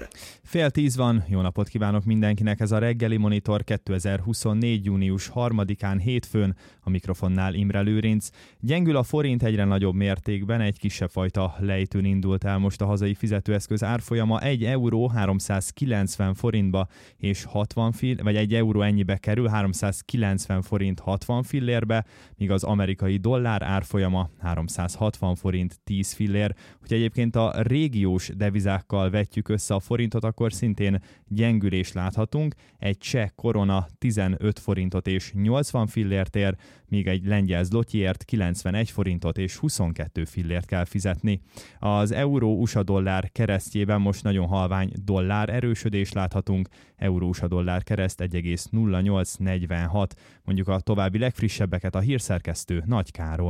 Fél 10 van, jó napot kívánok mindenkinek, ez a reggeli Monitor 2024. június 3-án hétfőn, a mikrofonnál Imre Lőrinc. Gyengül a forint egyre nagyobb mértékben, egy kisebb fajta lejtőn indult el most a hazai fizetőeszköz árfolyama, 1 euró 390 forintba és 60 vagy 1 euró ennyibe kerül, 390 forint 60 fillérbe, míg az amerikai dollár árfolyama 360 forint 10 fillér. Hogyha egyébként a régiós devizákkal vetjük össze a forintot, akkor szintén gyengülést láthatunk. Egy cseh korona 15 forintot és 80 fillért ér, míg egy lengyel zlotyiért 91 forintot és 22 fillért kell fizetni. Az euró-USA dollár keresztjében most nagyon halvány dollár erősödést láthatunk. Euró-USA dollár kereszt 1,0846. Mondjuk a további legfrissebbeket a hírszerkesztő Nagy Károly.